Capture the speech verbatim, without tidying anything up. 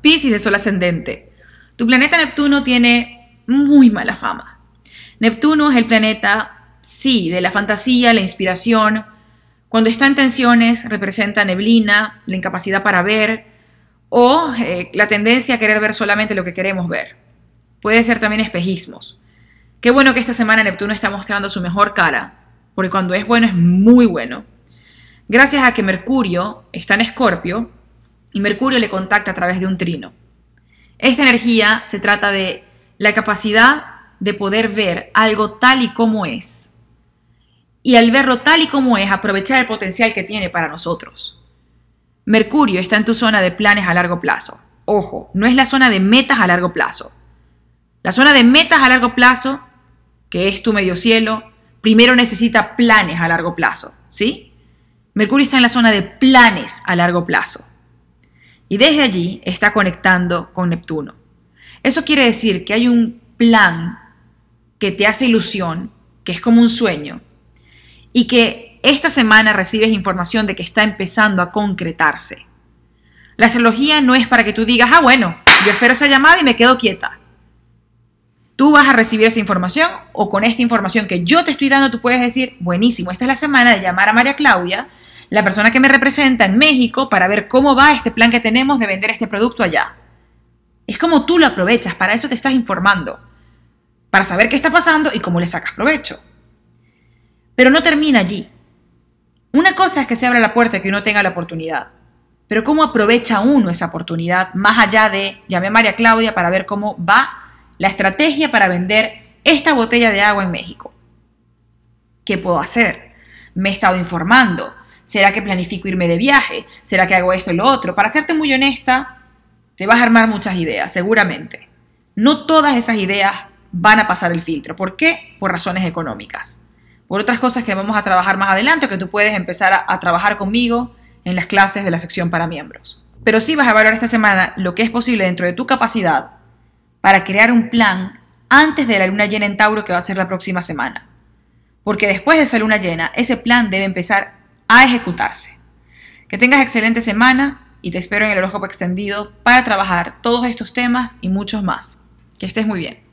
Piscis de Sol ascendente. Tu planeta Neptuno tiene muy mala fama. Neptuno es el planeta, sí, de la fantasía, la inspiración. Cuando está en tensiones representa neblina, la incapacidad para ver o eh, la tendencia a querer ver solamente lo que queremos ver. Puede ser también espejismos. Qué bueno que esta semana Neptuno está mostrando su mejor cara, porque cuando es bueno es muy bueno. Gracias a que Mercurio está en Escorpio y Mercurio le contacta a través de un trino. Esta energía se trata de la capacidad de poder ver algo tal y como es. Y al verlo tal y como es, aprovechar el potencial que tiene para nosotros. Mercurio está en tu zona de planes a largo plazo. Ojo, no es la zona de metas a largo plazo. La zona de metas a largo plazo, que es tu medio cielo, primero necesita planes a largo plazo, ¿sí? Mercurio está en la zona de planes a largo plazo. Y desde allí está conectando con Neptuno. Eso quiere decir que hay un plan que te hace ilusión, que es como un sueño, y que esta semana recibes información de que está empezando a concretarse. La astrología no es para que tú digas, ah, bueno, yo espero esa llamada y me quedo quieta. Tú vas a recibir esa información o con esta información que yo te estoy dando tú puedes decir, buenísimo, esta es la semana de llamar a María Claudia, la persona que me representa en México, para ver cómo va este plan que tenemos de vender este producto allá. Es como tú lo aprovechas, para eso te estás informando, para saber qué está pasando y cómo le sacas provecho. Pero no termina allí. Una cosa es que se abra la puerta y que uno tenga la oportunidad, pero ¿cómo aprovecha uno esa oportunidad más allá de llamé a María Claudia para ver cómo va la estrategia para vender esta botella de agua en México? ¿Qué puedo hacer? Me he estado informando. ¿Será que planifico irme de viaje? ¿Será que hago esto y lo otro? Para serte muy honesta, te vas a armar muchas ideas, seguramente. No todas esas ideas van a pasar el filtro. ¿Por qué? Por razones económicas. Por otras cosas que vamos a trabajar más adelante, que tú puedes empezar a, a trabajar conmigo en las clases de la sección para miembros. Pero sí vas a evaluar esta semana lo que es posible dentro de tu capacidad para crear un plan antes de la luna llena en Tauro que va a ser la próxima semana. Porque después de esa luna llena, ese plan debe empezar a ejecutarse. Que tengas excelente semana y te espero en el horóscopo extendido para trabajar todos estos temas y muchos más. Que estés muy bien.